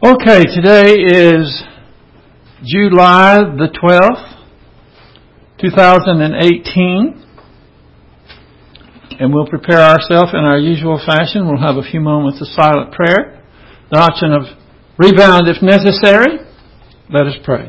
Okay, today is July the 12th, 2018, and we'll prepare ourselves in our usual fashion. We'll have a few moments of silent prayer, the option of rebound if necessary. Let us pray.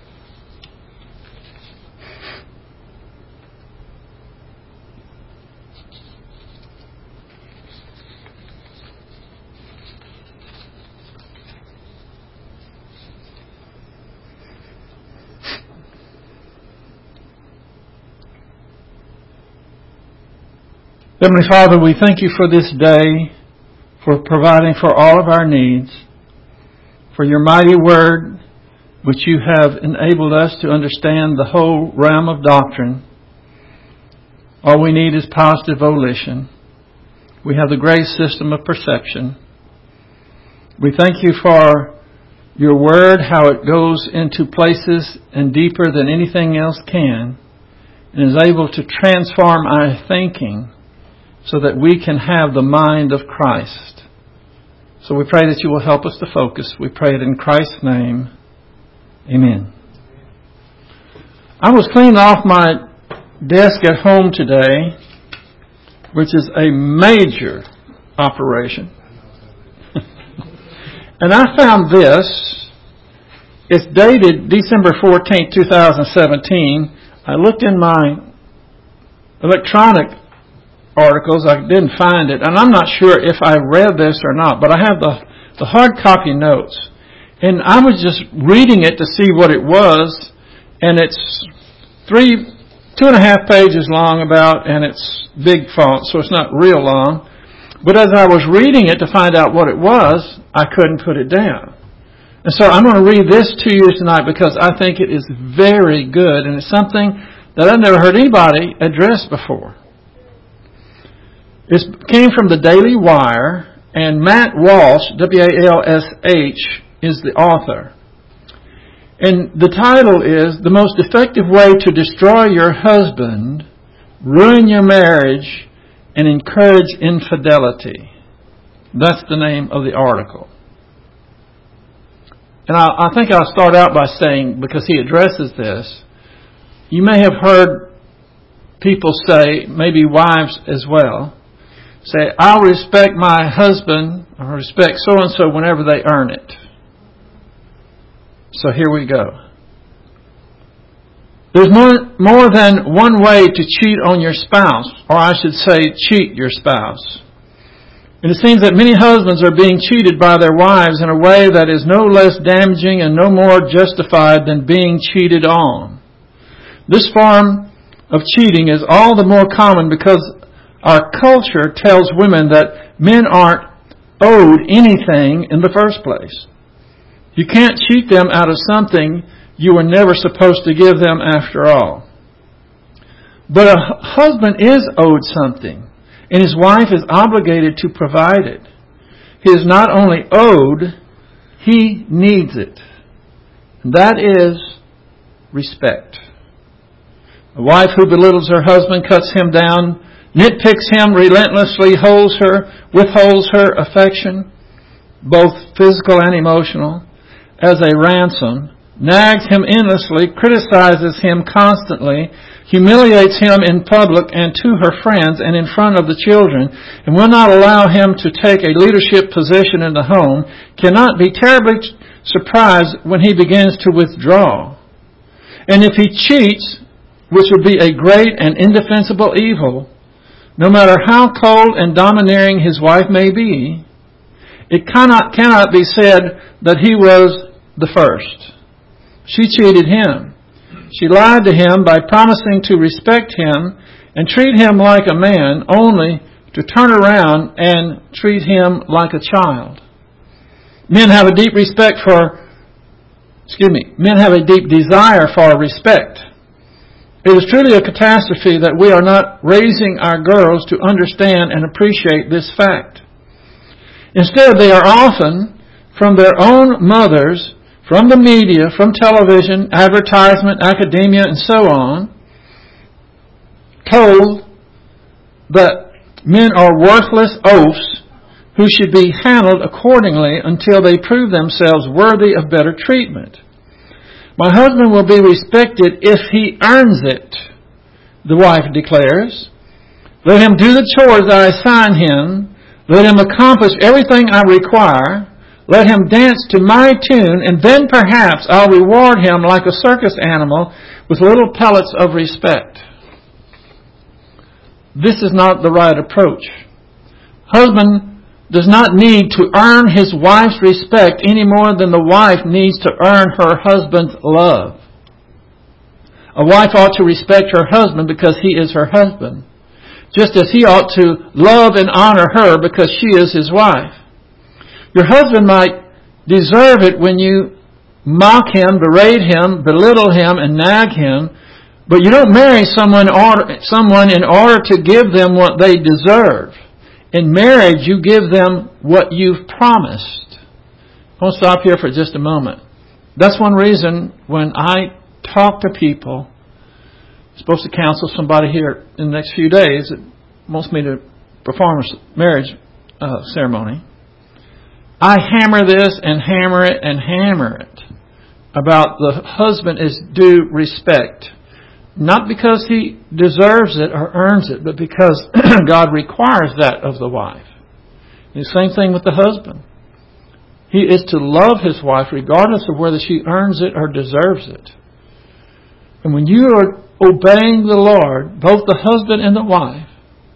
Heavenly Father, we thank you for this day, for providing for all of our needs, for your mighty word, which you have enabled us to understand the whole realm of doctrine. All we need is positive volition. We have the grace system of perception. We thank you for your word, how it goes into places and deeper than anything else can, and is able to transform our thinking so that we can have the mind of Christ. So we pray that you will help us to focus. We pray it in Christ's name. Amen. I was cleaning off my desk at home today, which is a major operation. And I found this. It's dated December 14, 2017. I looked in my electronic articles. I didn't find it, and I'm not sure if I read this or not, but I have the hard copy notes, and I was just reading it to see what it was, and it's 2.5 pages long about, and it's big font, so it's not real long. But as I was reading it to find out what it was, I couldn't put it down. And so I'm going to read this to you tonight because I think it is very good, and it's something that I've never heard anybody address before. It came from the Daily Wire, and Matt Walsh, W-A-L-S-H, is the author. And the title is, The Most Effective Way to Destroy Your Husband, Ruin Your Marriage, and Encourage Infidelity. That's the name of the article. And I think I'll start out by saying, because he addresses this, you may have heard people say, maybe wives as well, say, I'll respect my husband or respect so-and-so whenever they earn it. So here we go. There's more than one way to cheat on your spouse, or I should say cheat your spouse. And it seems that many husbands are being cheated by their wives in a way that is no less damaging and no more justified than being cheated on. This form of cheating is all the more common because our culture tells women that men aren't owed anything in the first place. You can't cheat them out of something you were never supposed to give them after all. But a husband is owed something, and his wife is obligated to provide it. He is not only owed, he needs it. And that is respect. A wife who belittles her husband, cuts him down, nitpicks him relentlessly, withholds her affection, both physical and emotional, as a ransom, nags him endlessly, criticizes him constantly, humiliates him in public and to her friends and in front of the children, and will not allow him to take a leadership position in the home, cannot be terribly surprised when he begins to withdraw. And if he cheats, which would be a great and indefensible evil, no matter how cold and domineering his wife may be, it cannot be said that he was the first. She cheated him. She lied to him by promising to respect him and treat him like a man, only to turn around and treat him like a child. Men have a deep desire for respect. It is truly a catastrophe that we are not raising our girls to understand and appreciate this fact. Instead, they are often, from their own mothers, from the media, from television, advertisement, academia, and so on, told that men are worthless oafs who should be handled accordingly until they prove themselves worthy of better treatment. My husband will be respected if he earns it, the wife declares. Let him do the chores I assign him. Let him accomplish everything I require. Let him dance to my tune, and then perhaps I'll reward him like a circus animal with little pellets of respect. This is not the right approach. Husband does not need to earn his wife's respect any more than the wife needs to earn her husband's love. A wife ought to respect her husband because he is her husband, just as he ought to love and honor her because she is his wife. Your husband might deserve it when you mock him, berate him, belittle him, and nag him, but you don't marry someone in order to give them what they deserve. In marriage, you give them what you've promised. I'll stop here for just a moment. That's one reason when I talk to people, I'm supposed to counsel somebody here in the next few days that wants me to perform a marriage ceremony, I hammer this and hammer it and hammer it about the husband is due respect. Not because he deserves it or earns it, but because God requires that of the wife. And the same thing with the husband. He is to love his wife regardless of whether she earns it or deserves it. And when you are obeying the Lord, both the husband and the wife,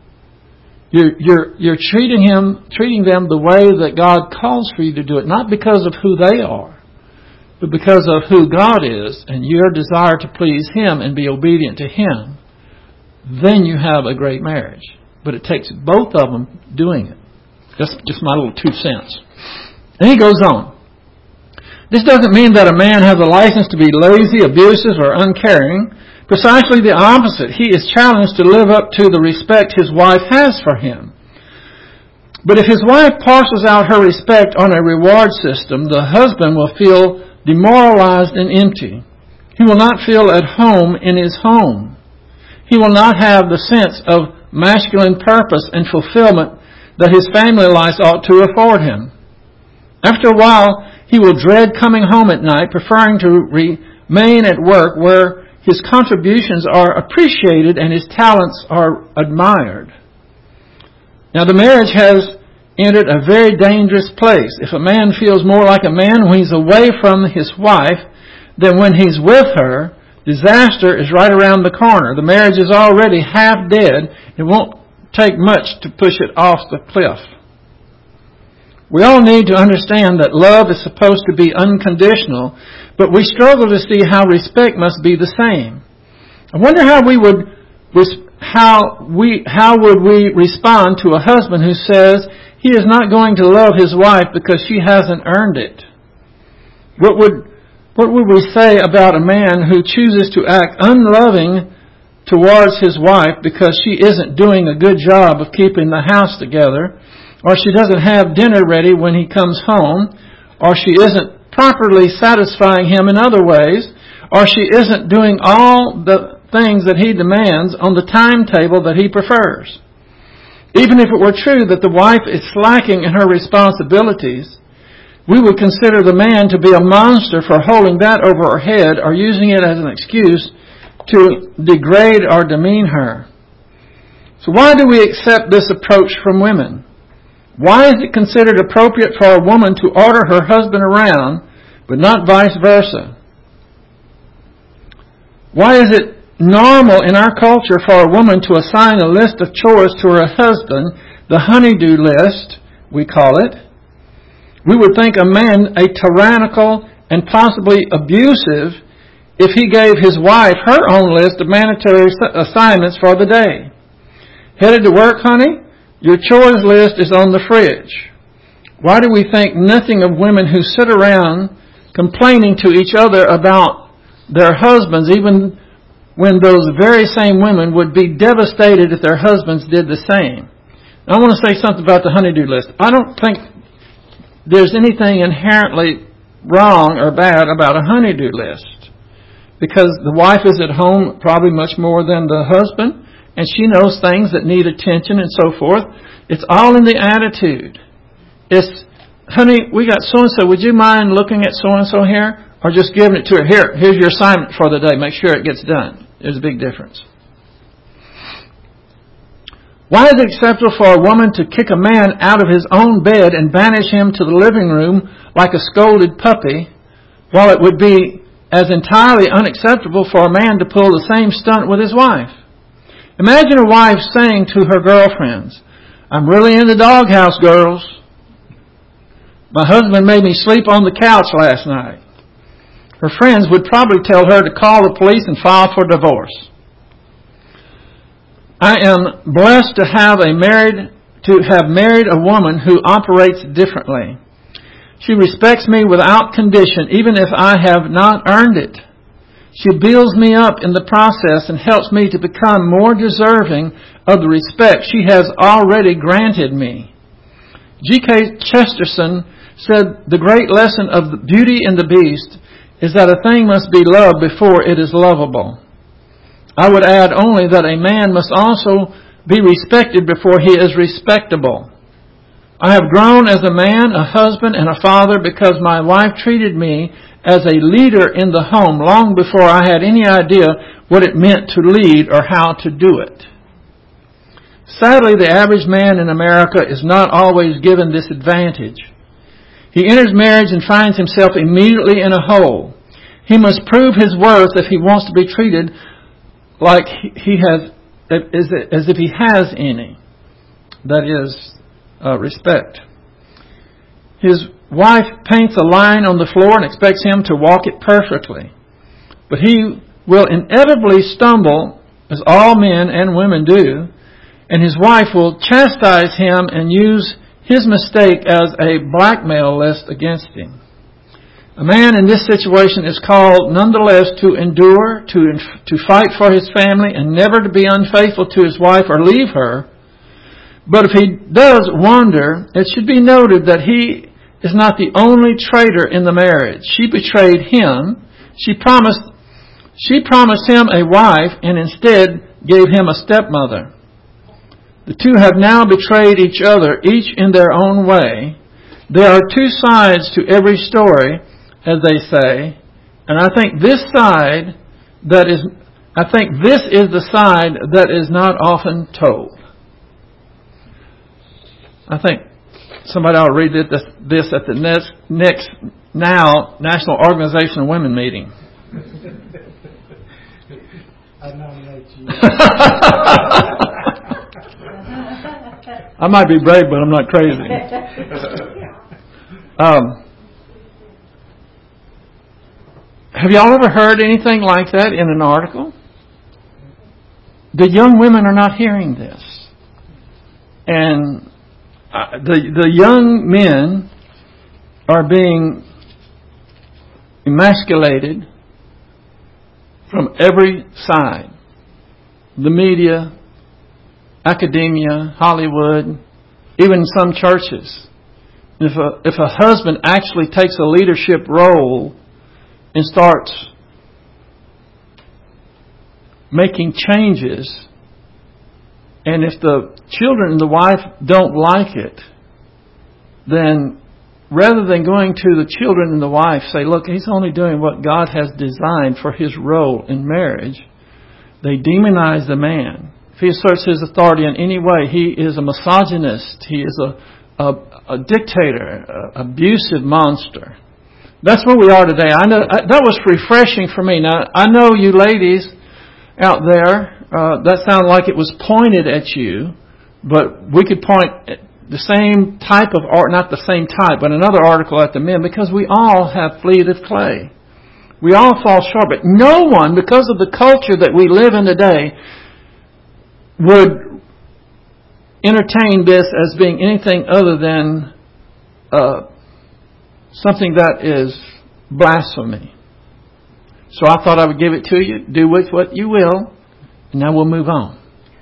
you're treating them the way that God calls for you to do it, not because of who they are, but because of who God is and your desire to please Him and be obedient to Him. Then you have a great marriage. But it takes both of them doing it. That's just my little 2 cents. And he goes on. This doesn't mean that a man has a license to be lazy, abusive, or uncaring. Precisely the opposite. He is challenged to live up to the respect his wife has for him. But if his wife parcels out her respect on a reward system, the husband will feel demoralized and empty. He will not feel at home in his home. He will not have the sense of masculine purpose and fulfillment that his family life ought to afford him. After a while, he will dread coming home at night, preferring to remain at work where his contributions are appreciated and his talents are admired. Now, the marriage has entered a very dangerous place. If a man feels more like a man when he's away from his wife than when he's with her, disaster is right around the corner. The marriage is already half dead. It won't take much to push it off the cliff. We all need to understand that love is supposed to be unconditional, but we struggle to see how respect must be the same. I wonder how we would respond to a husband who says he is not going to love his wife because she hasn't earned it. What would we say about a man who chooses to act unloving towards his wife because she isn't doing a good job of keeping the house together, or she doesn't have dinner ready when he comes home, or she isn't properly satisfying him in other ways, or she isn't doing all the things that he demands on the timetable that he prefers? Even if it were true that the wife is slacking in her responsibilities, we would consider the man to be a monster for holding that over her head or using it as an excuse to degrade or demean her. So why do we accept this approach from women? Why is it considered appropriate for a woman to order her husband around, but not vice versa? Why is it normal in our culture for a woman to assign a list of chores to her husband, the honey-do list, we call it? We would think a man a tyrannical and possibly abusive if he gave his wife her own list of mandatory assignments for the day. Headed to work, honey? Your chores list is on the fridge. Why do we think nothing of women who sit around complaining to each other about their husbands, even when those very same women would be devastated if their husbands did the same? Now, I want to say something about the honey-do list. I don't think there's anything inherently wrong or bad about a honey-do list, because the wife is at home probably much more than the husband, and she knows things that need attention and so forth. It's all in the attitude. It's, honey, we got so-and-so. Would you mind looking at so-and-so here? Or just giving it to her. Here's your assignment for the day. Make sure it gets done. There's a big difference. Why is it acceptable for a woman to kick a man out of his own bed and banish him to the living room like a scolded puppy, while it would be as entirely unacceptable for a man to pull the same stunt with his wife? Imagine a wife saying to her girlfriends, "I'm really in the doghouse, girls. My husband made me sleep on the couch last night." Her friends would probably tell her to call the police and file for divorce. I am blessed to have married a woman who operates differently. She respects me without condition, even if I have not earned it. She builds me up in the process and helps me to become more deserving of the respect she has already granted me. G.K. Chesterton said the great lesson of the Beauty and the Beast is that a thing must be loved before it is lovable. I would add only that a man must also be respected before he is respectable. I have grown as a man, a husband, and a father because my wife treated me as a leader in the home long before I had any idea what it meant to lead or how to do it. Sadly, the average man in America is not always given this advantage. He enters marriage and finds himself immediately in a hole. He must prove his worth if he wants to be treated like he has, as if he has any. That is, respect. His wife paints a line on the floor and expects him to walk it perfectly. But he will inevitably stumble, as all men and women do, and his wife will chastise him and use his mistake as a blackmail list against him. A man in this situation is called nonetheless to endure, to fight for his family, and never to be unfaithful to his wife or leave her. But if he does wander, it should be noted that he is not the only traitor in the marriage. She betrayed him. She promised him a wife and instead gave him a stepmother. The two have now betrayed each other, each in their own way. There are two sides to every story, as they say, and I think this is the side that is not often told. I think somebody ought to read this at the next National Organization of Women meeting. I nominate you. I might be brave, but I'm not crazy. Have y'all ever heard anything like that in an article? The young women are not hearing this. And the young men are being emasculated from every side. The media, academia, Hollywood, even some churches. If a husband actually takes a leadership role and starts making changes, and if the children and the wife don't like it, then rather than going to the children and the wife, say, look, he's only doing what God has designed for his role in marriage, they demonize the man. If he asserts his authority in any way, he is a misogynist. He is a dictator, an abusive monster. That's where we are today. I know that was refreshing for me. Now, I know you ladies out there, that sounded like it was pointed at you, but we could point the same type of art, not the same type, but another article at the men, because we all have fleas of clay. We all fall short, but no one, because of the culture that we live in today, would entertain this as being anything other than something that is blasphemy. So I thought I would give it to you. Do with what you will. And now we'll move on.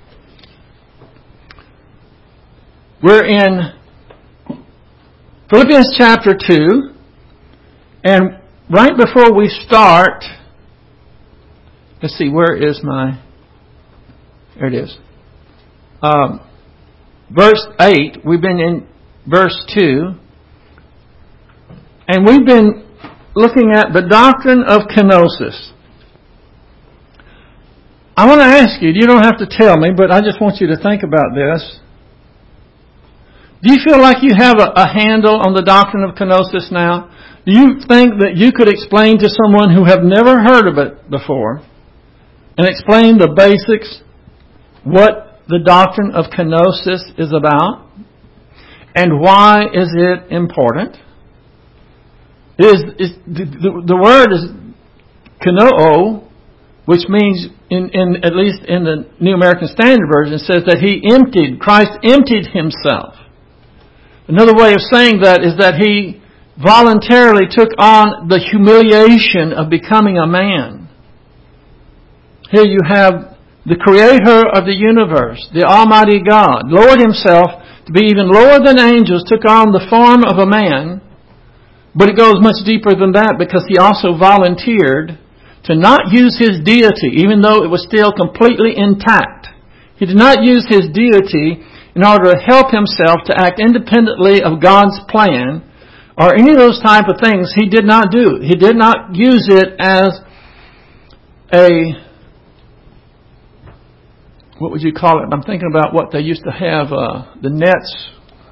We're in Philippians chapter 2. And right before we start, let's see, where is my... There it is. Verse 8, we've been in verse 2. And we've been looking at the doctrine of kenosis. I want to ask you don't have to tell me, but I just want you to think about this. Do you feel like you have a handle on the doctrine of kenosis now? Do you think that you could explain to someone who have never heard of it before and explain the basics, what the doctrine of kenosis is about and why is it important? The word is kenoo, which means, at least in the New American Standard Version, it says that Christ emptied himself. Another way of saying that is that he voluntarily took on the humiliation of becoming a man. Here you have the Creator of the universe, the Almighty God, lowered himself to be even lower than angels, took on the form of a man, but it goes much deeper than that because he also volunteered to not use his deity, even though it was still completely intact. He did not use his deity in order to help himself to act independently of God's plan or any of those type of things. He did not do. He did not use it as what would you call it? I'm thinking about what they used to have, the nets.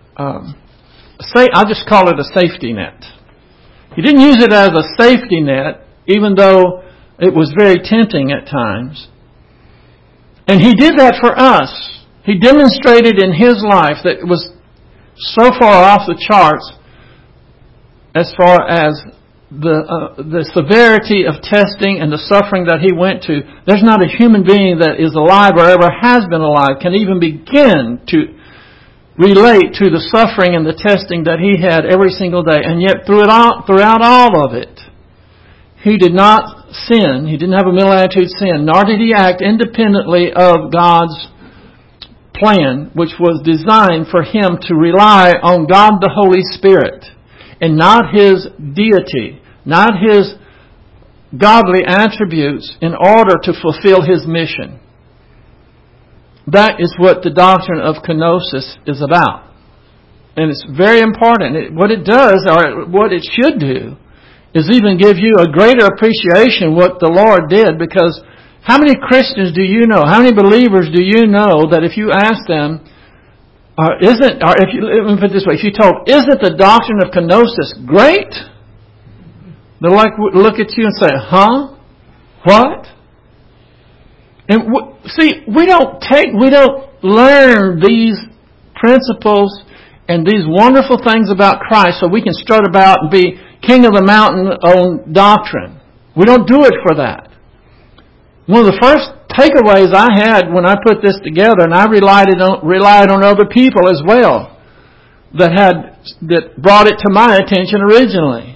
I'll just call it a safety net. He didn't use it as a safety net, even though it was very tempting at times. And he did that for us. He demonstrated in his life that it was so far off the charts as far as the severity of testing and the suffering that he went to. There's not a human being that is alive or ever has been alive can even begin to relate to the suffering and the testing that he had every single day. And yet throughout all of it, he did not sin. He didn't have a mental attitude sin, nor did he act independently of God's plan, which was designed for him to rely on God the Holy Spirit and not his deity, not his godly attributes in order to fulfill his mission. That is what the doctrine of kenosis is about. And it's very important. What it does, or what it should do, is even give you a greater appreciation what the Lord did, because how many Christians do you know, how many believers do you know that if you ask them, let me put it this way, if you told, isn't the doctrine of kenosis great? They'll look at you and say, huh? What? And we don't learn these principles and these wonderful things about Christ so we can strut about and be king of the mountain on doctrine. We don't do it for that. One of the first takeaways I had when I put this together, and I relied on other people as well that brought it to my attention originally.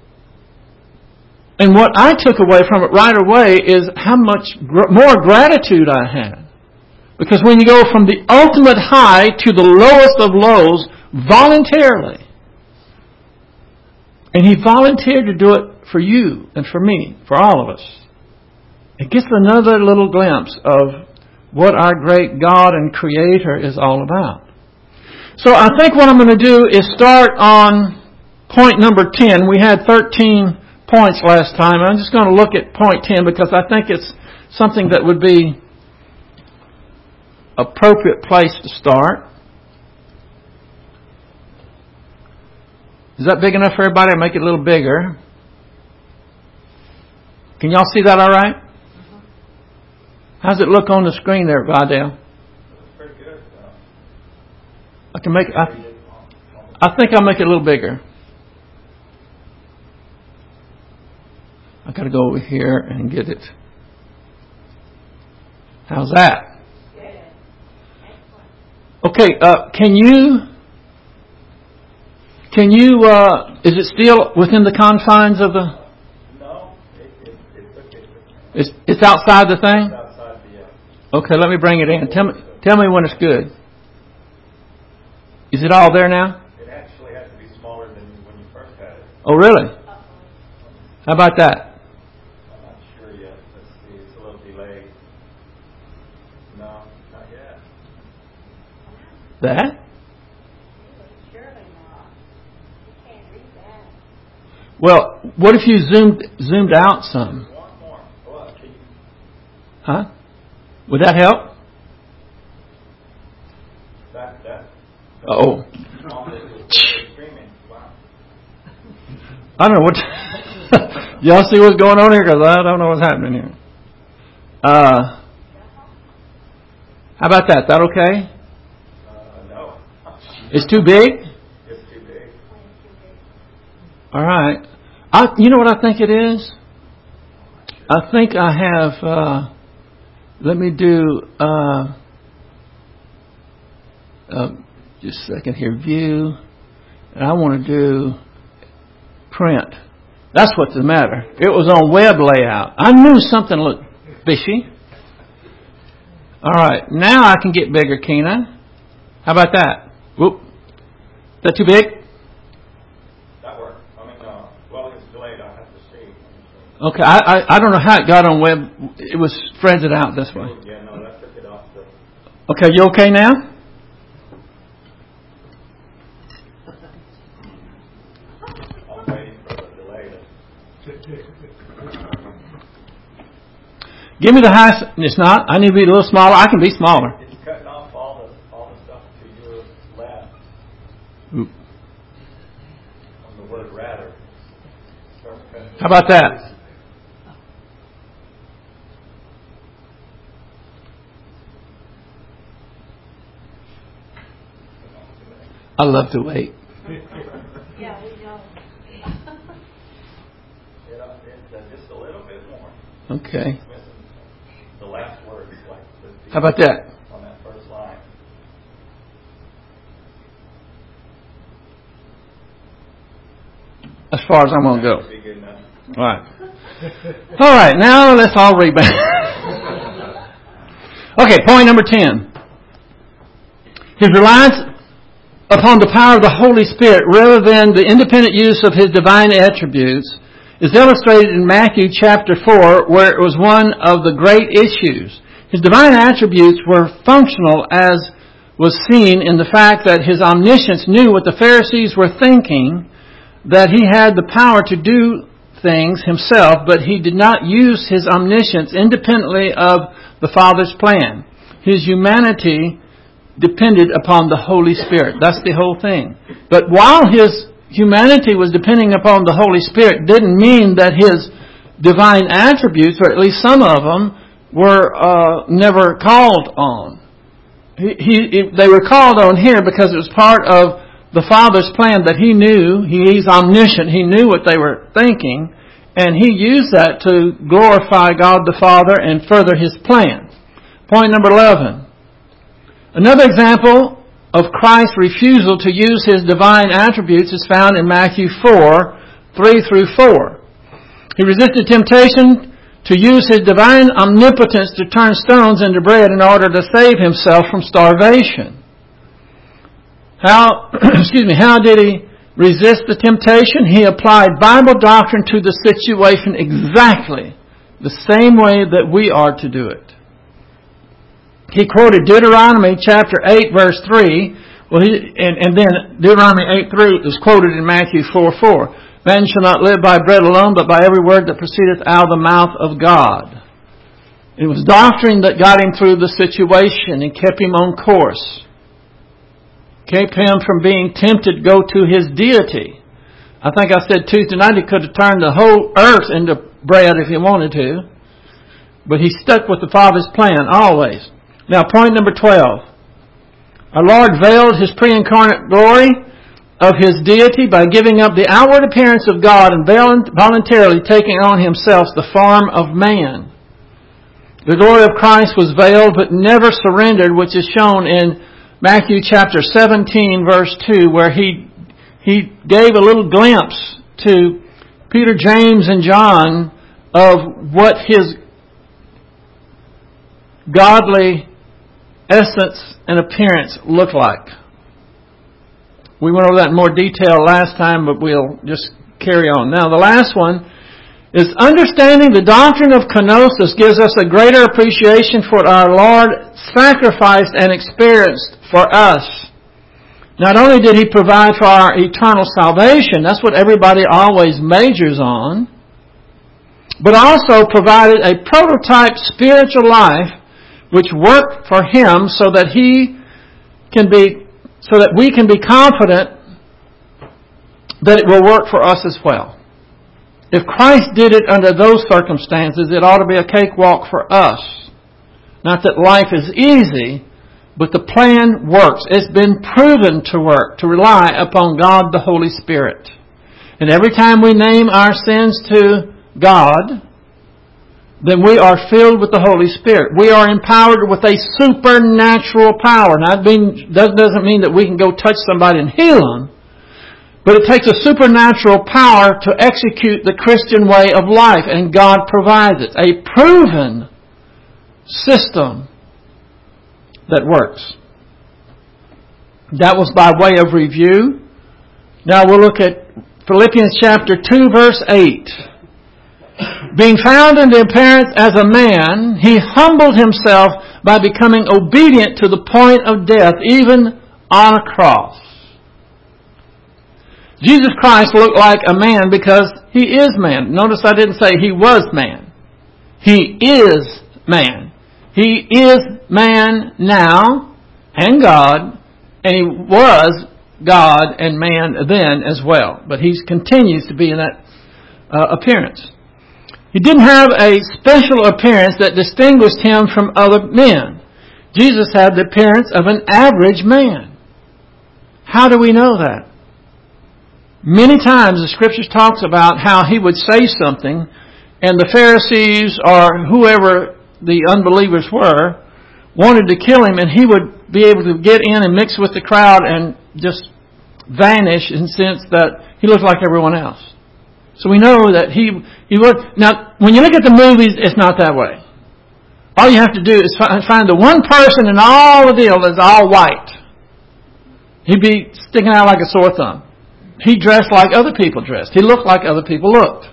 And what I took away from it right away is how much more gratitude I had. Because when you go from the ultimate high to the lowest of lows voluntarily, and he volunteered to do it for you and for me, for all of us, it gets another little glimpse of what our great God and Creator is all about. So I think what I'm going to do is start on point number 10. We had 13 points last time. I'm just going to look at point 10 because I think it's something that would be appropriate place to start. Is that big enough for everybody? I'll make it a little bigger. Can y'all see that all right? How's it look on the screen there, Vidal? Pretty good. I think I'll make it a little bigger. I got to go over here and get it. How's that? Okay. Can you? Is it still within the confines of the? No, it's okay. It's outside the thing. It's outside the. Okay, let me bring it in. Tell me when it's good. Is it all there now? It actually has to be smaller than when you first had it. Oh, really? How about that? I'm not sure yet. Let's see. It's a little delayed. No, not yet. That? Well, what if you zoomed out some? One more. Well, can you Huh? Would that help? that Oh. all this is screaming. Wow. I don't know what... Y'all see what's going on here? Because I don't know what's happening here. How about that? That okay? No. It's too big? It's too big. All right. You know what I think it is? I think I have... let me do... just a second here. View. And I want to do print. That's what's the matter. It was on web layout. I knew something looked fishy. All right. Now I can get bigger, Keena. How about that? Whoop. Is that too big? That works. I mean, well, it's delayed. I have to see. Okay. I don't know how it got on web. It was spread out this way. Yeah, no, that took it off the... Okay. You okay now? I'm waiting for the delay to... Give me the highest. It's not. I need to be a little smaller. I can be smaller. It's cutting off all the stuff to your left Oop. on the word rather. Starts cutting. How about that? I love to wait. Yeah, we know. It's just a little bit more. Okay. It's missing the last word is like the How about that? on that first line. As far as I'm going to go. That would be good enough. All right. All right. Now let's all read back. Okay. Point number 10. His reliance upon the power of the Holy Spirit rather than the independent use of His divine attributes is illustrated in Matthew chapter 4, where it was one of the great issues. His divine attributes were functional, as was seen in the fact that His omniscience knew what the Pharisees were thinking, that He had the power to do things Himself, but He did not use His omniscience independently of the Father's plan. His humanity depended upon the Holy Spirit. That's the whole thing. But while His humanity was depending upon the Holy Spirit, didn't mean that His divine attributes, or at least some of them, were never called on. They were called on here because it was part of the Father's plan that He knew. He's omniscient. He knew what they were thinking, and He used that to glorify God the Father and further His plan. Point number 11. Another example of Christ's refusal to use His divine attributes is found in Matthew 4, 3 through 4. He resisted temptation to use His divine omnipotence to turn stones into bread in order to save Himself from starvation. How did He resist the temptation? He applied Bible doctrine to the situation exactly the same way that we are to do it. He quoted Deuteronomy chapter 8 verse 3. And then Deuteronomy 8:3 is quoted in Matthew 4:4. Man shall not live by bread alone, but by every word that proceedeth out of the mouth of God. It was doctrine that got him through the situation and kept him on course. Kept him from being tempted to go to his deity. I think I said Tuesday night he could have turned the whole earth into bread if he wanted to. But he stuck with the Father's plan always. Now, point number 12. Our Lord veiled His pre-incarnate glory of His deity by giving up the outward appearance of God and voluntarily taking on Himself the form of man. The glory of Christ was veiled but never surrendered, which is shown in Matthew chapter 17 verse 2, where He gave a little glimpse to Peter, James, and John of what His godly essence and appearance look like. We went over that in more detail last time, but we'll just carry on. Now, the last one is understanding the doctrine of kenosis gives us a greater appreciation for what our Lord sacrificed and experienced for us. Not only did He provide for our eternal salvation, that's what everybody always majors on, but also provided a prototype spiritual life which worked for Him so that we can be confident that it will work for us as well. If Christ did it under those circumstances, it ought to be a cakewalk for us. Not that life is easy, but the plan works. It's been proven to work, to rely upon God the Holy Spirit. And every time we name our sins to God, then we are filled with the Holy Spirit. We are empowered with a supernatural power. Now, that doesn't mean that we can go touch somebody and heal them, but it takes a supernatural power to execute the Christian way of life, and God provides it. A proven system that works. That was by way of review. Now we'll look at Philippians chapter 2, verse 8. Being found in the appearance as a man, He humbled Himself by becoming obedient to the point of death, even on a cross. Jesus Christ looked like a man because He is man. Notice I didn't say He was man. He is man. He is man now and God, and He was God and man then as well. But He continues to be in that appearance. He didn't have a special appearance that distinguished Him from other men. Jesus had the appearance of an average man. How do we know that? Many times the Scriptures talks about how He would say something, and the Pharisees or whoever the unbelievers were wanted to kill Him, and He would be able to get in and mix with the crowd and just vanish in the sense that He looked like everyone else. So we know that He would. Now, when you look at the movies, it's not that way. All you have to do is find the one person in all the deal that's all white. He'd be sticking out like a sore thumb. He dressed like other people dressed. He looked like other people looked.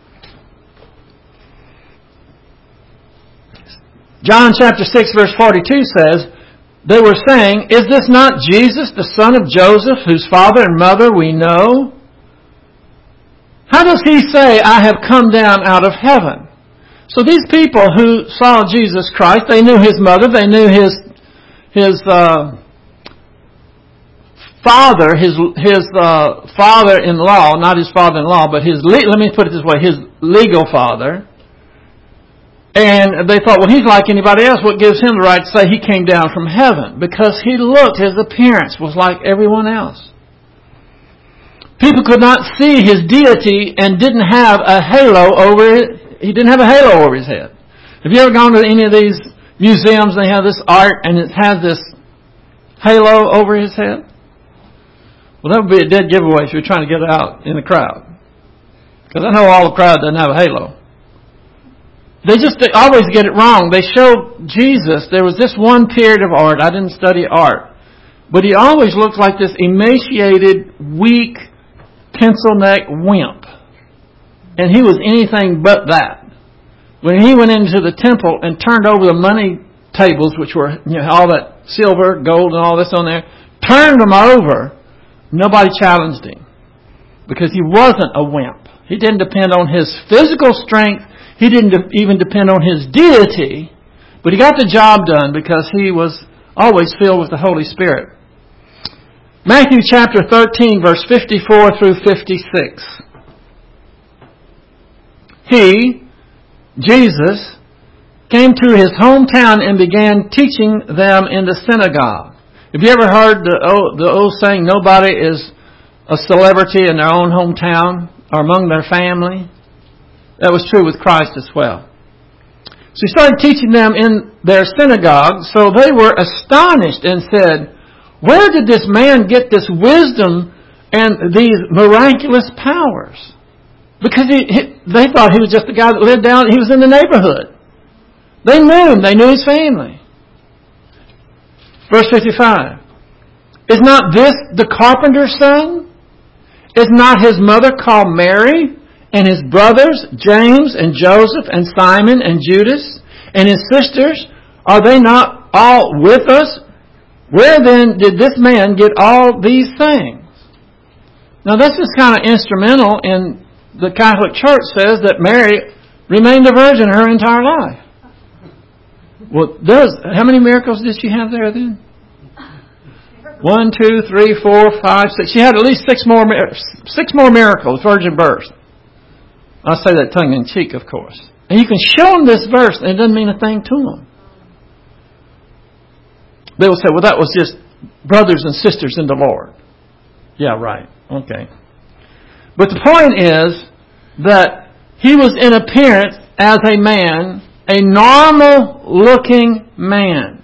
John chapter 6 verse 42 says, they were saying, is this not Jesus, the son of Joseph, whose father and mother we know? How does He say, I have come down out of heaven? So these people who saw Jesus Christ, they knew His mother, they knew His father, his father-in-law, not His father-in-law, but let me put it this way, His legal father. And they thought, well, He's like anybody else. What gives Him the right to say He came down from heaven? Because He looked, His appearance was like everyone else. People could not see His deity and didn't have a halo over it. He didn't have a halo over His head. Have you ever gone to any of these museums and they have this art and it has this halo over His head? Well, that would be a dead giveaway if you're trying to get it out in the crowd. Because I know all the crowd doesn't have a halo. They always get it wrong. They show Jesus. There was this one period of art. I didn't study art. But He always looked like this emaciated, weak, pencil-neck wimp. And He was anything but that. When He went into the temple and turned over the money tables, which were all that silver, gold, and all this on there, turned them over, nobody challenged Him. Because He wasn't a wimp. He didn't depend on His physical strength. He didn't even depend on His deity. But He got the job done because He was always filled with the Holy Spirit. Matthew chapter 13, verse 54 through 56. He, Jesus, came to His hometown and began teaching them in the synagogue. Have you ever heard the old saying, nobody is a celebrity in their own hometown or among their family? That was true with Christ as well. So He started teaching them in their synagogue, so they were astonished and said, where did this man get this wisdom and these miraculous powers? Because they thought He was just the guy that lived down, He was in the neighborhood. They knew Him, they knew His family. Verse 55. Is not this the carpenter's son? Is not his mother called Mary? And his brothers, James and Joseph and Simon and Judas, and his sisters, are they not all with us? Where then did this man get all these things? Now this is kind of instrumental in the Catholic Church says that Mary remained a virgin her entire life. Well, how many miracles did she have there then? 1, 2, 3, 4, 5, 6. She had at least six more miracles, virgin birth. I say that tongue in cheek, of course. And you can show them this verse, and it doesn't mean a thing to them. They will say, well, that was just brothers and sisters in the Lord. Yeah, right. Okay. But the point is that he was in appearance as a man, a normal-looking man.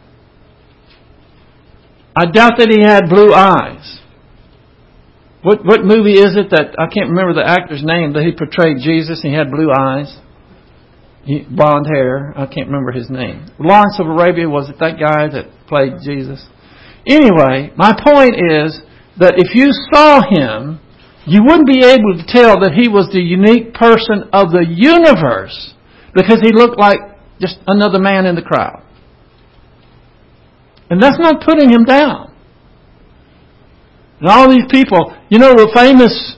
I doubt that he had blue eyes. What movie is it that, I can't remember the actor's name, that he portrayed Jesus and he had blue eyes? Blonde hair. I can't remember his name. Lawrence of Arabia, was it that guy that played Jesus? Anyway, my point is that if you saw him, you wouldn't be able to tell that he was the unique person of the universe because he looked like just another man in the crowd. And that's not putting him down. And all these people, the famous,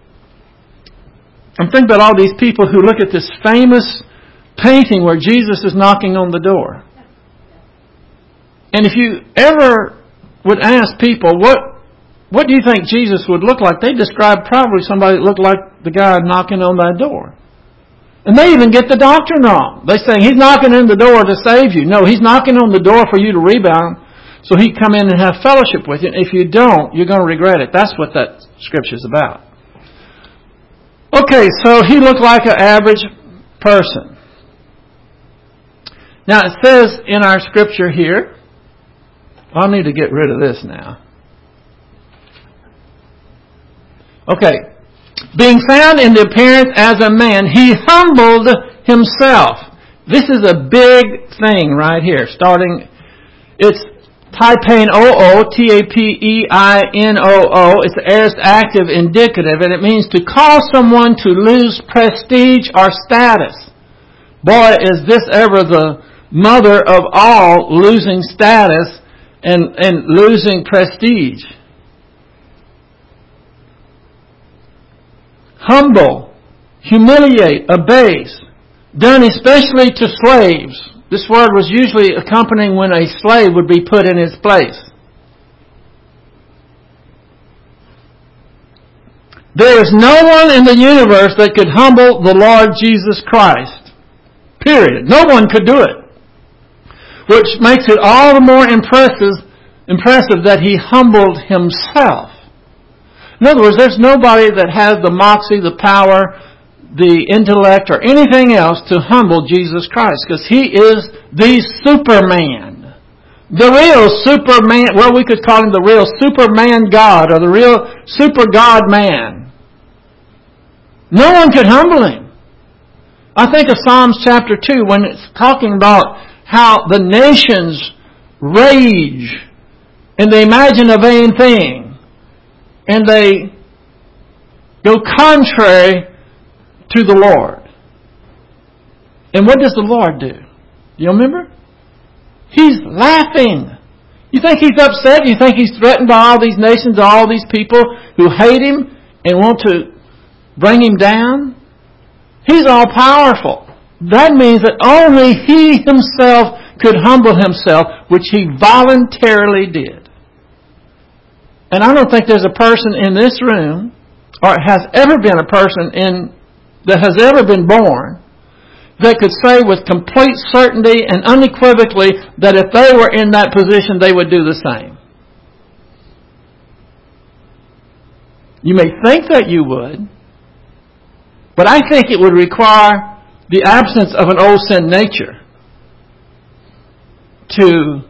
I'm thinking about all these people who look at this famous painting where Jesus is knocking on the door. And if you ever would ask people, what do you think Jesus would look like? They describe probably somebody that looked like the guy knocking on that door. And they even get the doctrine wrong. They say he's knocking in the door to save you. No, he's knocking on the door for you to rebound so he can come in and have fellowship with you. And if you don't, you're going to regret it. That's what that scripture is about. Okay, so he looked like an average person. Now it says in our scripture here, I'll need to get rid of this now. Okay. Being found in the appearance as a man, he humbled himself. This is a big thing right here. It's Tapein-oo, T-A-P-E-I-N-O-O. It's the aorist active indicative, and it means to cause someone to lose prestige or status. Boy, is this ever the mother of all losing status and losing prestige. Humble, humiliate, abase, done especially to slaves. This word was usually accompanying when a slave would be put in his place. There is no one in the universe that could humble the Lord Jesus Christ. Period. No one could do it. Which makes it all the more impressive that he humbled himself. In other words, there's nobody that has the moxie, the power, the intellect, or anything else to humble Jesus Christ, because he is the Superman. The real Superman, well, we could call him the real Superman God, or the real Super God Man. No one could humble him. I think of Psalms chapter 2 when it's talking about how the nations rage and they imagine a vain thing. And they go contrary to the Lord. And what does the Lord do? You remember? He's laughing. You think he's upset? You think he's threatened by all these nations, all these people who hate him and want to bring him down? He's all powerful. That means that only he himself could humble himself, which he voluntarily did. And I don't think there's a person in this room, or has ever been a person that has ever been born, that could say with complete certainty and unequivocally that if they were in that position, they would do the same. You may think that you would, but I think it would require the absence of an old sin nature to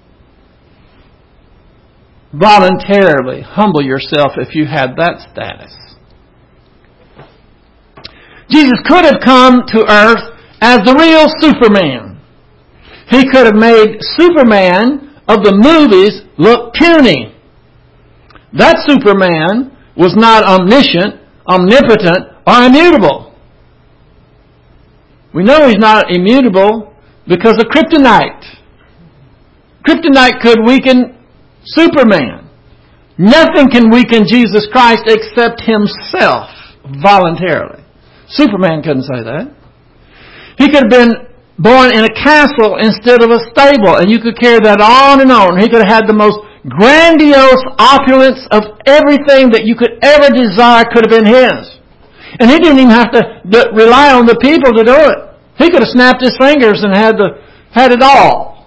voluntarily humble yourself if you had that status. Jesus could have come to earth as the real Superman. He could have made Superman of the movies look puny. That Superman was not omniscient, omnipotent, or immutable. We know he's not immutable because of kryptonite. Kryptonite could weaken Superman. Nothing can weaken Jesus Christ except Himself voluntarily. Superman couldn't say that. He could have been born in a castle instead of a stable, and you could carry that on and on. He could have had the most grandiose opulence of everything that you could ever desire could have been His. And He didn't even have to rely on the people to do it. He could have snapped His fingers and had it all.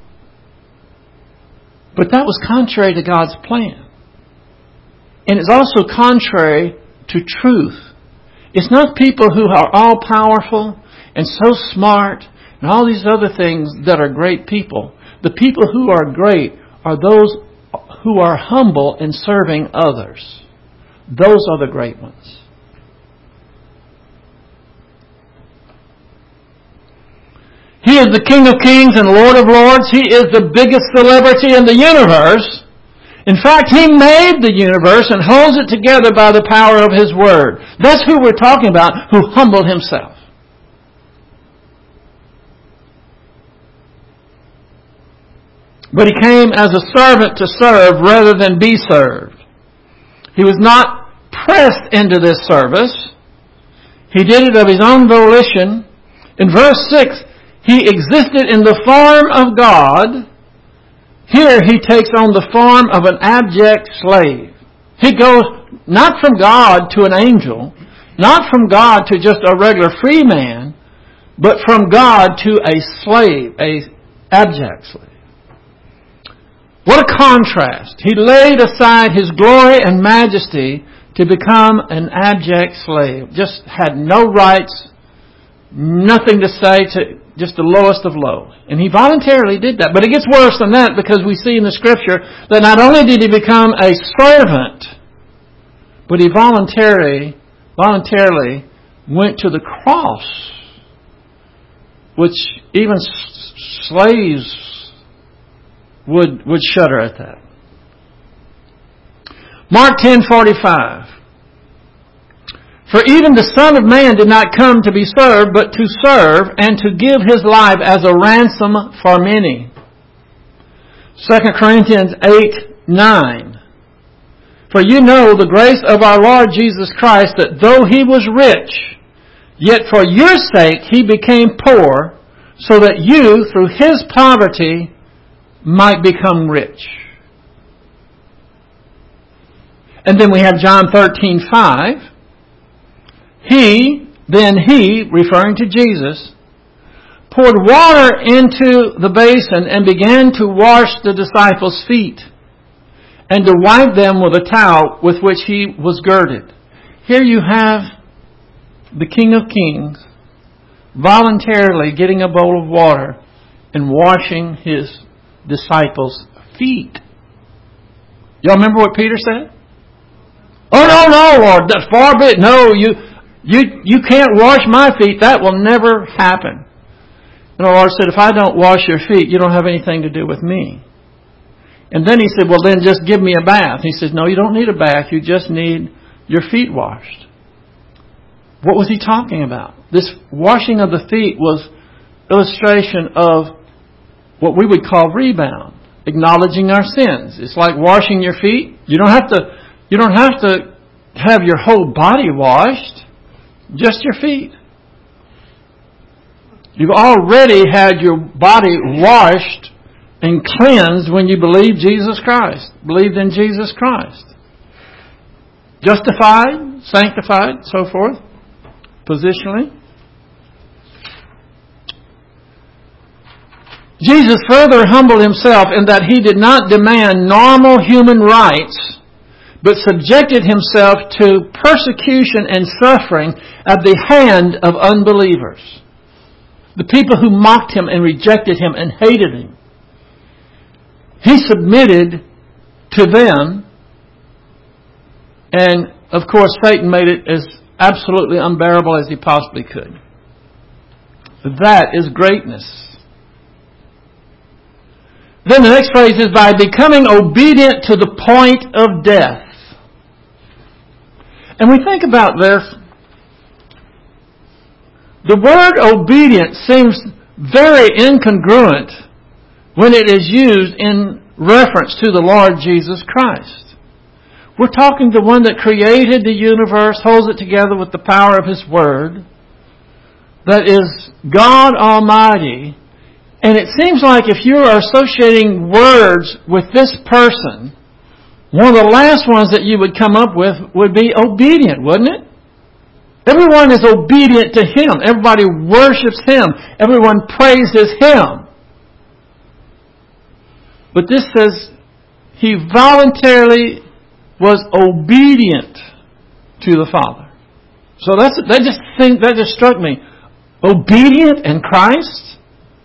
But that was contrary to God's plan. And it's also contrary to truth. It's not people who are all powerful and so smart and all these other things that are great people. The people who are great are those who are humble in serving others. Those are the great ones. He is the King of Kings and Lord of Lords. He is the biggest celebrity in the universe. In fact, He made the universe and holds it together by the power of His Word. That's who we're talking about, who humbled Himself. But He came as a servant to serve rather than be served. He was not pressed into this service. He did it of His own volition. In verse 6, He existed in the form of God. Here He takes on the form of an abject slave. He goes not from God to an angel, not from God to just a regular free man, but from God to a slave, a abject slave. What a contrast. He laid aside His glory and majesty to become an abject slave. Just had no rights, nothing to say, to just the lowest of low. And He voluntarily did that. But it gets worse than that, because we see in the Scripture that not only did He become a servant, but He voluntarily went to the cross, which even slaves would shudder at that. Mark 10:45. For even the Son of Man did not come to be served, but to serve and to give His life as a ransom for many. 2 Corinthians 8:9. For you know the grace of our Lord Jesus Christ, that though He was rich, yet for your sake He became poor, so that you, through His poverty, might become rich. And then we have John 13:5. He, referring to Jesus, poured water into the basin and began to wash the disciples' feet and to wipe them with a towel with which He was girded. Here you have the King of Kings voluntarily getting a bowl of water and washing His disciples' feet. Y'all remember what Peter said? Oh, no, Lord, that's far be it. No, you can't wash my feet. That will never happen. And the Lord said, if I don't wash your feet, you don't have anything to do with me. And then He said, well, then just give me a bath. He says, no, you don't need a bath. You just need your feet washed. What was He talking about? This washing of the feet was illustration of what we would call rebound, acknowledging our sins. It's like washing your feet. You don't have to have your whole body washed. Just your feet. You've already had your body washed and cleansed when you believed in Jesus Christ. Justified, sanctified, so forth, positionally. Jesus further humbled Himself in that He did not demand normal human rights, but subjected Himself to persecution and suffering at the hand of unbelievers. The people who mocked Him and rejected Him and hated Him. He submitted to them, and of course Satan made it as absolutely unbearable as he possibly could. That is greatness. Then the next phrase is, by becoming obedient to the point of death. And we think about this. The word obedient seems very incongruent when it is used in reference to the Lord Jesus Christ. We're talking to one that created the universe, holds it together with the power of His Word, that is God Almighty. And it seems like if you are associating words with this person, one of the last ones that you would come up with would be obedient, wouldn't it? Everyone is obedient to Him. Everybody worships Him. Everyone praises Him. But this says He voluntarily was obedient to the Father. So that just struck me. Obedient in Christ?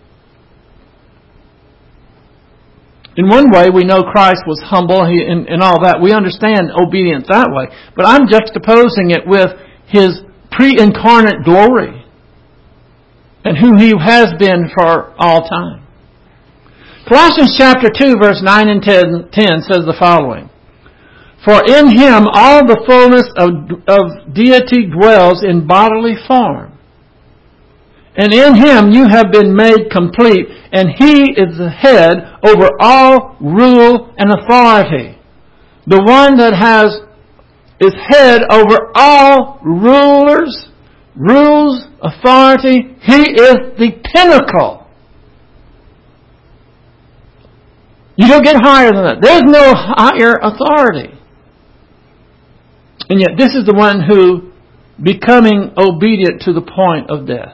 In one way, we know Christ was humble and all that. We understand obedience that way. But I'm juxtaposing it with His pre-incarnate glory and who He has been for all time. Colossians chapter 2, verse 9 and 10 says the following. For in Him all the fullness of deity dwells in bodily form. And in Him you have been made complete, and He is the head over all rule and authority. The one that is head over all rulers, rules, authority. He is the pinnacle. You don't get higher than that. There's no higher authority. And yet this is the one who becoming obedient to the point of death.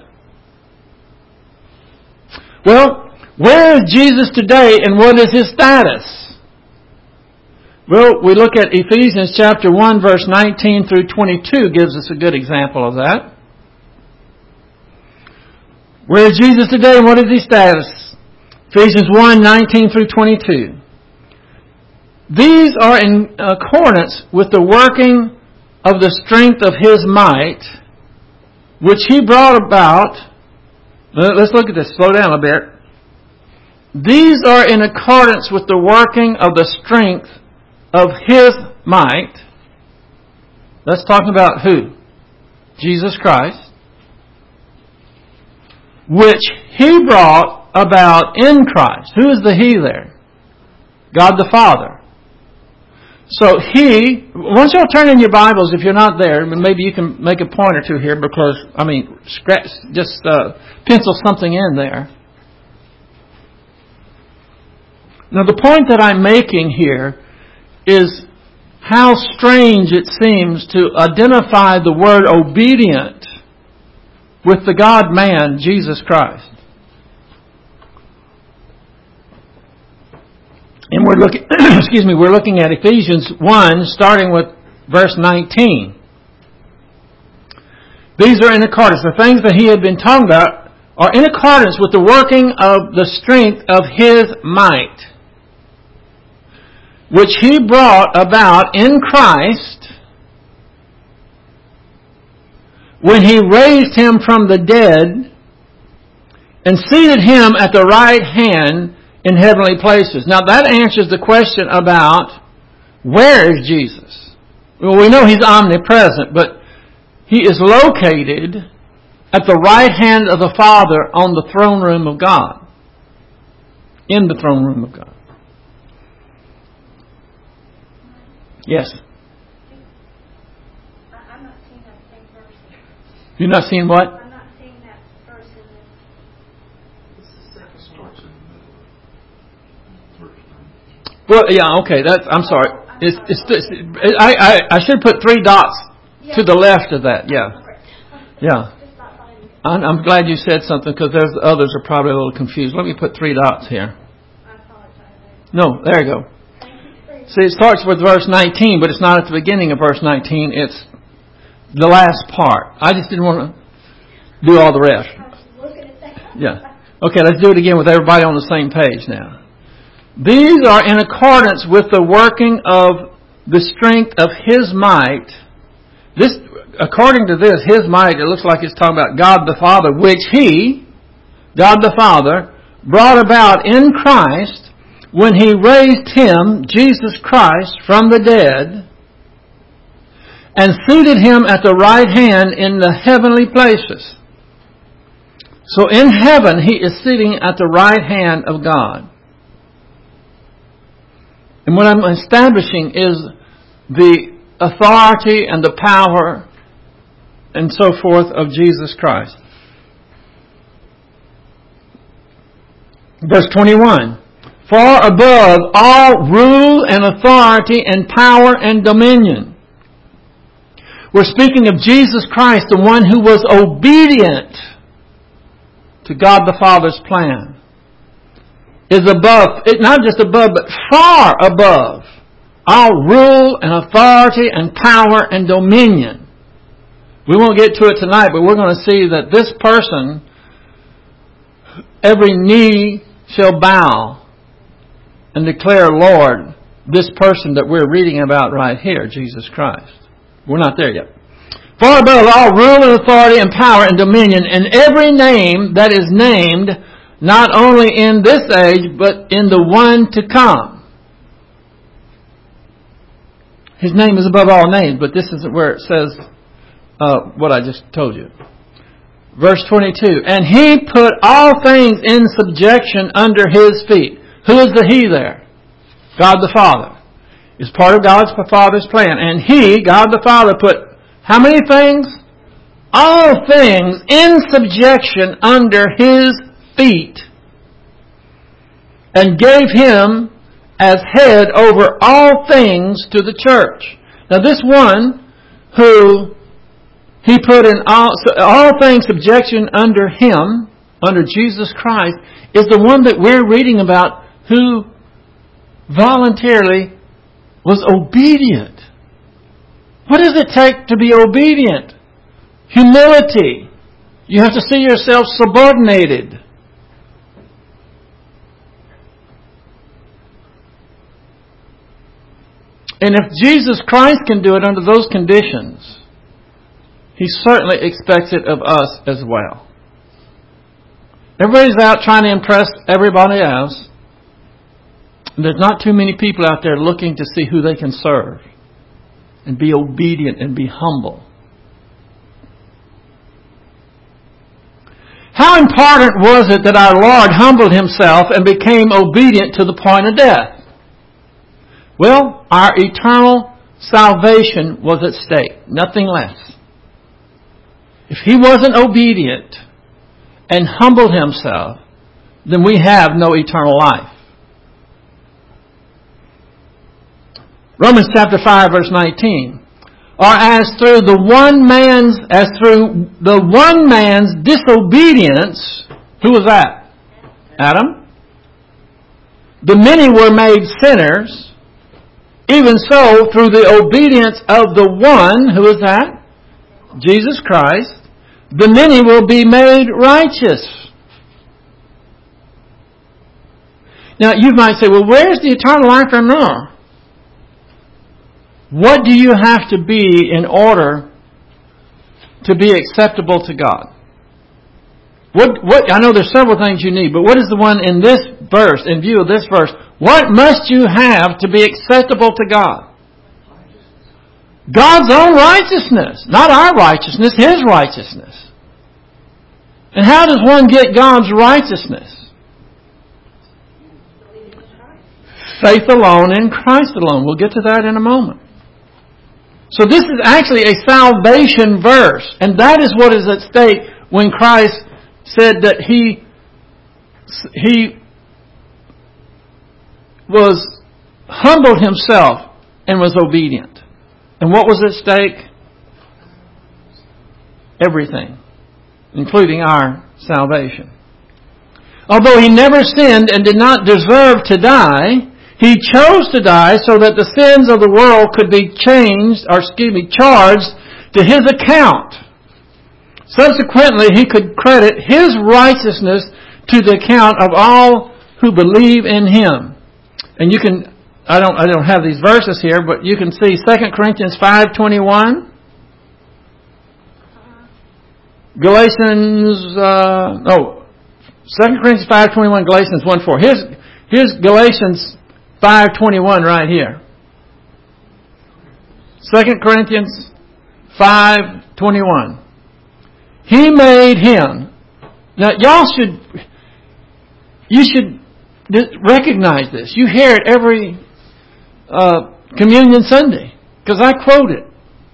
Well, where is Jesus today and what is His status? Well, we look at Ephesians chapter 1 verse 19 through 22 gives us a good example of that. Where is Jesus today and what is His status? Ephesians 1, 19 through 22. These are in accordance with the working of the strength of His might, which He brought about. Let's look at this. Slow down a bit. These are in accordance with the working of the strength of His might. That's talking about who? Jesus Christ. Which He brought about in Christ. Who is the He there? God the Father. So He, once you'll turn in your Bibles, if you're not there, maybe you can make a point or two here because, just pencil something in there. Now the point that I'm making here is how strange it seems to identify the word obedient with the God-man, Jesus Christ. And we're looking, we're looking at Ephesians 1, starting with verse 19. These are in accordance. The things that he had been talking about are in accordance with the working of the strength of His might, which He brought about in Christ when He raised Him from the dead and seated Him at the right hand in heavenly places. Now that answers the question about where is Jesus? Well, we know He's omnipresent, but He is located at the right hand of the Father on the throne room of God. In the throne room of God. Yes? I'm not seeing that same verse. You're not seeing what? I'm not seeing that verse in this. Well, yeah, okay. I'm sorry. I should put 3 dots to the left of that. Yeah. Yeah. I'm glad you said something because there's others are probably a little confused. Let me put 3 dots here. I apologize. No, there you go. See, it starts with verse 19, but it's not at the beginning of verse 19. It's the last part. I just didn't want to do all the rest. I was looking at that. Yeah. Okay, let's do it again with everybody on the same page now. These are in accordance with the working of the strength of His might. This, according to this, His might, it looks like it's talking about God the Father, which He, God the Father, brought about in Christ when He raised Him, Jesus Christ, from the dead and seated Him at the right hand in the heavenly places. So in heaven, He is sitting at the right hand of God. And what I'm establishing is the authority and the power and so forth of Jesus Christ. Verse 21. Far above all rule and authority and power and dominion. We're speaking of Jesus Christ, the one who was obedient to God the Father's plan. Is above, not just above, but far above all rule and authority and power and dominion. We won't get to it tonight, but we're going to see that this person, every knee shall bow and declare, Lord, this person that we're reading about right here, Jesus Christ. We're not there yet. Far above all rule and authority and power and dominion, and every name that is named, not only in this age, but in the one to come. His name is above all names, but this isn't where it says what I just told you. Verse 22, and He put all things in subjection under His feet. Who is the He there? God the Father. Is part of God's Father's plan. And He, God the Father, put how many things? All things in subjection under His feet. And gave Him as head over all things to the church. Now this one who He put in all things subjection under Him, under Jesus Christ, is the one that we're reading about who voluntarily was obedient. What does it take to be obedient? Humility. You have to see yourself subordinated. And if Jesus Christ can do it under those conditions, He certainly expects it of us as well. Everybody's out trying to impress everybody else. There's not too many people out there looking to see who they can serve and be obedient and be humble. How important was it that our Lord humbled Himself and became obedient to the point of death? Well, our eternal salvation was at stake, nothing less. If He wasn't obedient and humbled Himself, then we have no eternal life. Romans chapter 5 verse 19. Or as through the one man's disobedience, who was that? Adam. The many were made sinners. Even so, through the obedience of the one, who is that? Jesus Christ, the many will be made righteous. Now, you might say, well, where's the eternal life from now? What do you have to be in order to be acceptable to God? What? I know there's several things you need, but what is the one in this verse, in view of this verse? What must you have to be acceptable to God? God's own righteousness, not our righteousness, His righteousness. And how does one get God's righteousness? Faith alone in Christ alone. We'll get to that in a moment. So this is actually a salvation verse. And that is what is at stake when Christ said that He was humbled Himself and was obedient. And what was at stake? Everything, including our salvation. Although He never sinned and did not deserve to die, He chose to die so that the sins of the world could be charged to His account. Subsequently, He could credit His righteousness to the account of all who believe in Him. And you can, I don't have these verses here, but you can see 2 Corinthians 5:21. Galatians, 2 Corinthians 5:21, Galatians 1:4. Here's Galatians 5:21 right here. 2 Corinthians 5:21. He made Him. Now, you should recognize this. You hear it every Communion Sunday, because I quote it.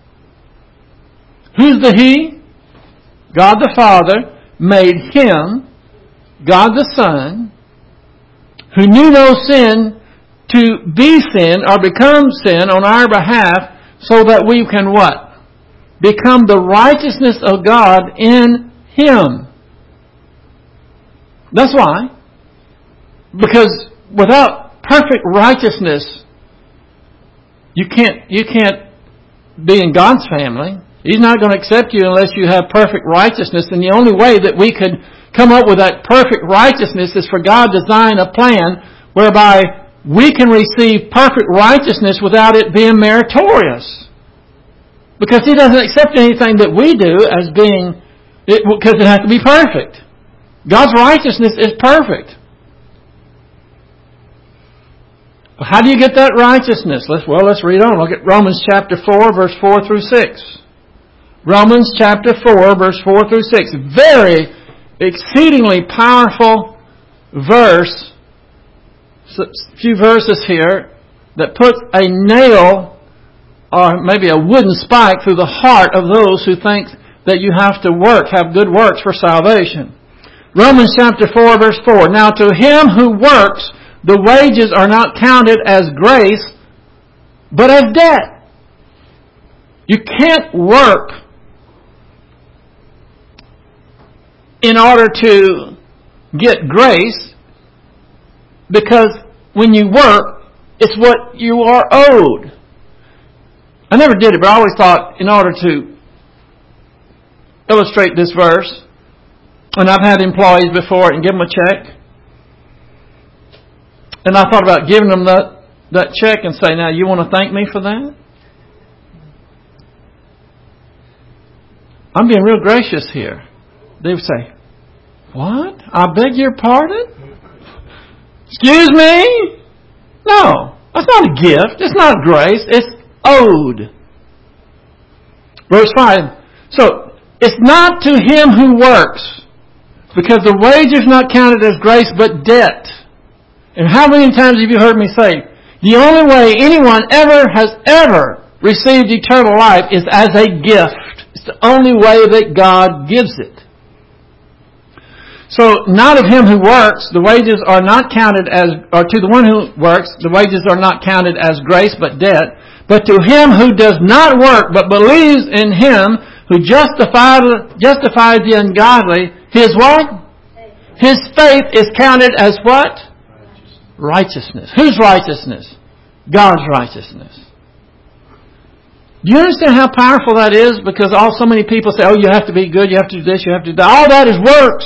Who's the He? God the Father made Him, God the Son, who knew no sin, to be sin or become sin on our behalf, so that we can what? Become the righteousness of God in Him. That's why. Because without perfect righteousness, you can't be in God's family. He's not going to accept you unless you have perfect righteousness. And the only way that we could come up with that perfect righteousness is for God to design a plan whereby we can receive perfect righteousness without it being meritorious. Because He doesn't accept anything that we do as being, because it has to be perfect. God's righteousness is perfect. How do you get that righteousness? Let's read on. Look at Romans chapter 4, verse 4 through 6. Romans chapter 4, verse 4 through 6. Very exceedingly powerful verse. A few verses here that puts a nail or maybe a wooden spike through the heart of those who think that you have to have good works for salvation. Romans chapter 4, verse 4. Now to him who works, the wages are not counted as grace, but as debt. You can't work in order to get grace, because when you work, it's what you are owed. I never did it, but I always thought in order to illustrate this verse, and I've had employees before and give them a check, and I thought about giving them that check and say, now you want to thank me for that? I'm being real gracious here. They would say, what? I beg your pardon? Excuse me? No, that's not a gift. It's not grace. It's owed. Verse 5. So, it's not to him who works, because the wage is not counted as grace but debt. And how many times have you heard me say, the only way anyone has ever received eternal life is as a gift. It's the only way that God gives it. So, not of him who works, the wages are not counted as, or to the one who works, the wages are not counted as grace but debt. But to him who does not work but believes in him who justifies the ungodly, his what? His faith is counted as what? Righteousness. Whose righteousness? God's righteousness. Do you understand how powerful that is? Because so many people say, oh, you have to be good, you have to do this, you have to do that. All that is works.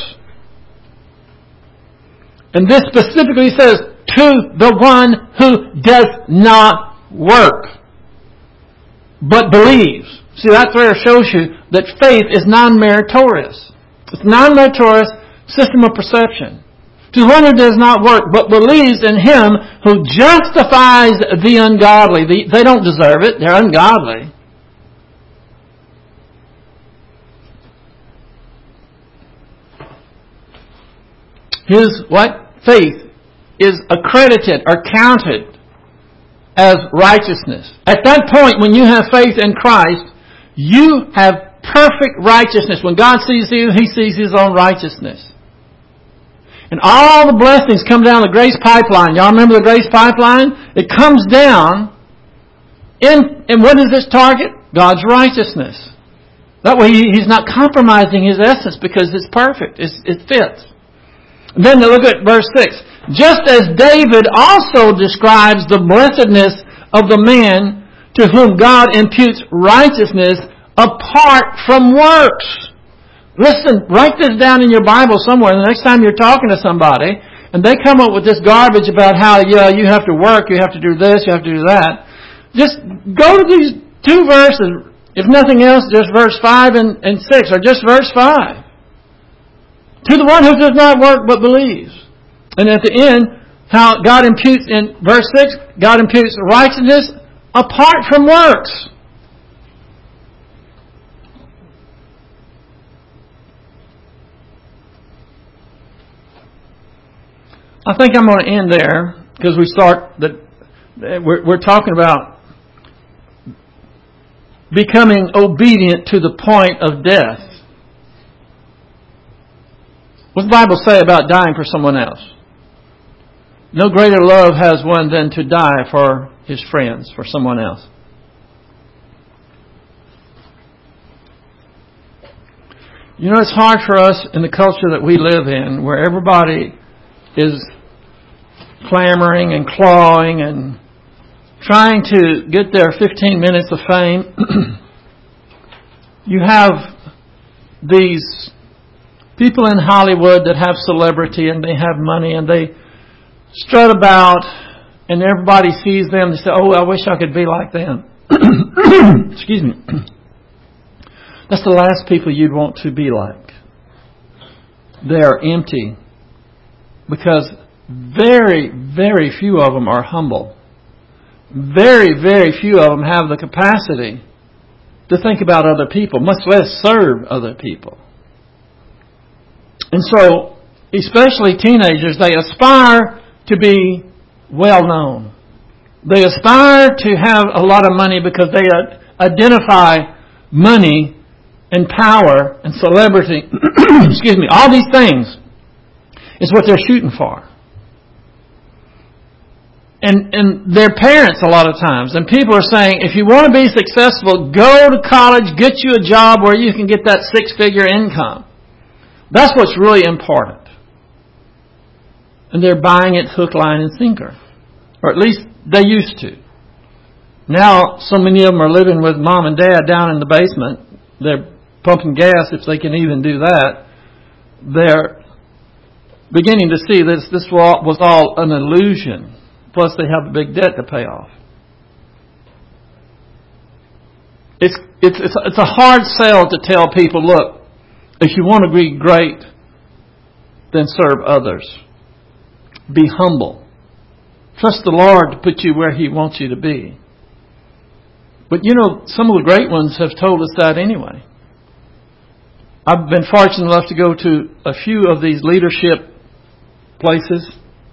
And this specifically says, to the one who does not work, but believes. See, that there shows you that faith is non-meritorious. It's non-meritorious system of perception. To the one who does not work, but believes in him who justifies the ungodly. They don't deserve it. They're ungodly. His what? Faith is accredited or counted as righteousness. At that point, when you have faith in Christ, you have perfect righteousness. When God sees you, He sees His own righteousness. And all the blessings come down the grace pipeline. Y'all remember the grace pipeline? It comes down and what is its target? God's righteousness. That way He's not compromising His essence because it's perfect. It fits. And then look at verse 6. Just as David also describes the blessedness of the man to whom God imputes righteousness apart from works. Listen, write this down in your Bible somewhere. The next time you're talking to somebody and they come up with this garbage about how, you have to work, you have to do this, you have to do that. Just go to these two verses. If nothing else, just verse 5 and 6, or just verse 5. To the one who does not work but believes. And at the end, how God imputes, in verse 6, God imputes righteousness apart from works. I think I'm going to end there because we start We're talking about becoming obedient to the point of death. What does the Bible say about dying for someone else? No greater love has one than to die for his friends, for someone else. You know, it's hard for us in the culture that we live in, where everybody is clamoring and clawing and trying to get their 15 minutes of fame. You have these people in Hollywood that have celebrity and they have money and they strut about and everybody sees them. They say, "Oh, I wish I could be like them." Excuse me. That's the last people you'd want to be like. They are empty because very, very few of them are humble. Very, very few of them have the capacity to think about other people, much less serve other people. And so, especially teenagers, they aspire to be well known. They aspire to have a lot of money because they identify money and power and celebrity, excuse me, all these things is what they're shooting for. And their parents a lot of times, and people are saying, if you want to be successful, go to college, get you a job where you can get that 6-figure income. That's what's really important. And they're buying it hook, line, and sinker. Or at least they used to. Now, so many of them are living with mom and dad down in the basement. They're pumping gas, if they can even do that. They're beginning to see that this was all an illusion. Plus, they have a big debt to pay off. It's a hard sell to tell people, look, if you want to be great, then serve others. Be humble. Trust the Lord to put you where He wants you to be. But you know, some of the great ones have told us that anyway. I've been fortunate enough to go to a few of these leadership places.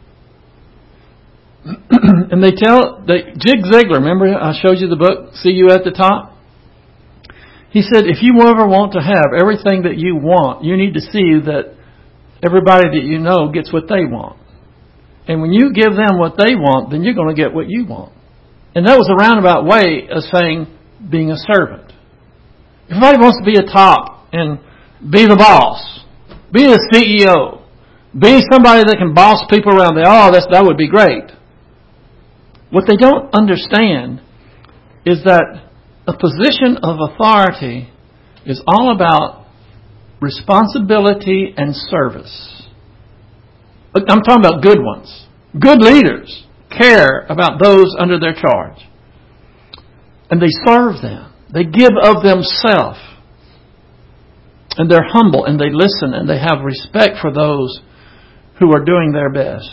And Zig Ziglar, remember I showed you the book, See You at the Top? He said, if you ever want to have everything that you want, you need to see that everybody that you know gets what they want. And when you give them what they want, then you're going to get what you want. And that was a roundabout way of saying being a servant. Everybody wants to be a top and be the boss. Be the CEO. Be somebody that can boss people around. That would be great. What they don't understand is that a position of authority is all about responsibility and service. I'm talking about good ones. Good leaders care about those under their charge. And they serve them. They give of themselves. And they're humble and they listen and they have respect for those who are doing their best.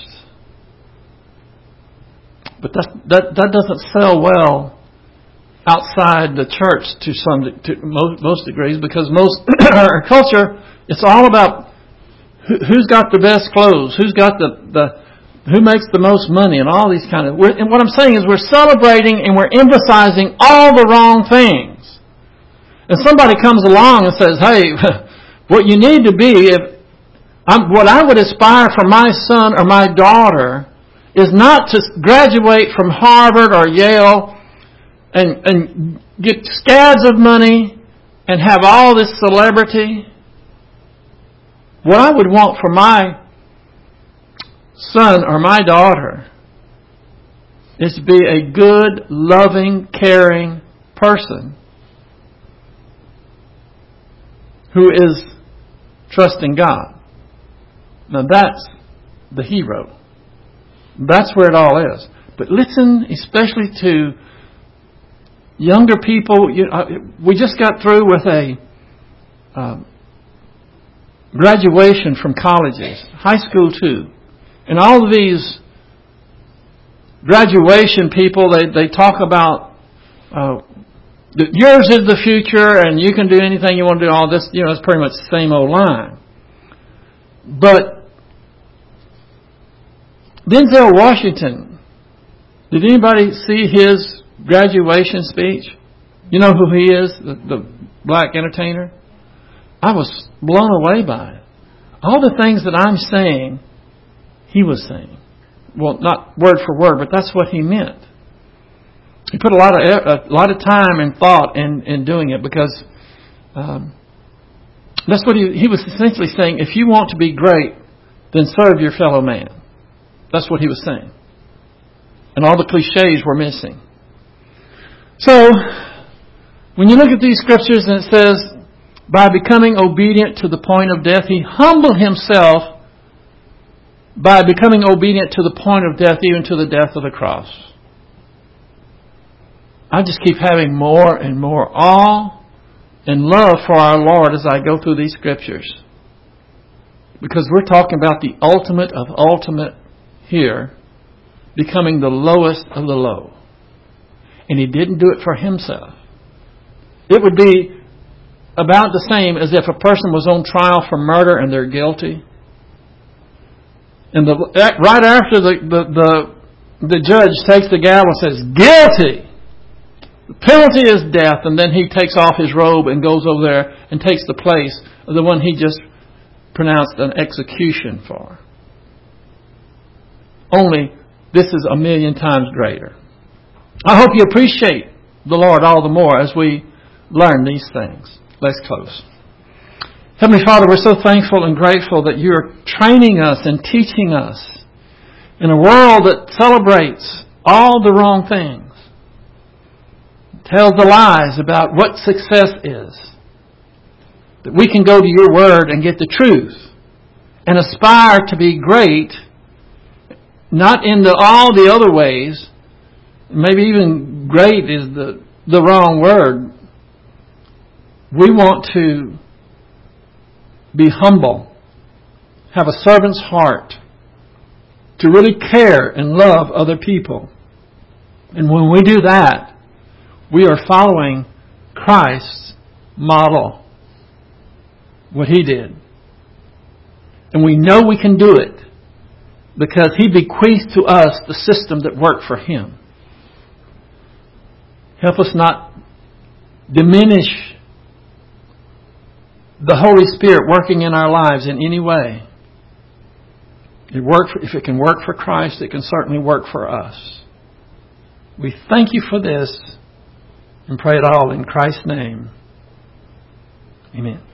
But that doesn't sell well outside the church to most degrees, because most our culture, it's all about who's got the best clothes, who's got who makes the most money, and all these kind of. And what I'm saying is we're celebrating and we're emphasizing all the wrong things. And somebody comes along and says, "Hey, what you need to be, what I would aspire for my son or my daughter is not to graduate from Harvard or Yale and get scads of money and have all this celebrity. What I would want for my son or my daughter is to be a good, loving, caring person who is trusting God." Now that's the hero. That's where it all is. But listen, especially to younger people. We just got through with a graduation from colleges, high school too. And all of these graduation people, they talk about yours is the future and you can do anything you want to do. All this, it's pretty much the same old line. But Denzel Washington Did anybody see his graduation speech? You know who he is, the black entertainer? I was blown away by it. All the things that I'm saying, he was saying. Well, not word for word, but that's what he meant. He put a lot of time and thought in doing it, because that's what he was essentially saying. If you want to be great, then serve your fellow man. That's what he was saying. And all the cliches were missing. So, when you look at these scriptures and it says, by becoming obedient to the point of death, he humbled himself by becoming obedient to the point of death, even to the death of the cross. I just keep having more and more awe and love for our Lord as I go through these scriptures. Because we're talking about the ultimate of ultimate here, becoming the lowest of the low. And He didn't do it for Himself. It would be about the same as if a person was on trial for murder and they're guilty. And right after the judge takes the gavel and says, guilty! The penalty is death, and then he takes off his robe and goes over there and takes the place of the one he just pronounced an execution for. Only this is 1,000,000 times greater. I hope you appreciate the Lord all the more as we learn these things. Let's close. Heavenly Father, we're so thankful and grateful that you are training us and teaching us in a world that celebrates all the wrong things. Tells the lies about what success is. That we can go to your word and get the truth and aspire to be great, not in all the other ways. Maybe even great is the wrong word. We want to be humble, have a servant's heart, to really care and love other people. And when we do that, we are following Christ's model, what He did. And we know we can do it because He bequeathed to us the system that worked for Him. Help us not diminish the Holy Spirit working in our lives in any way. If it can work for Christ, it can certainly work for us. We thank you for this and pray it all in Christ's name. Amen.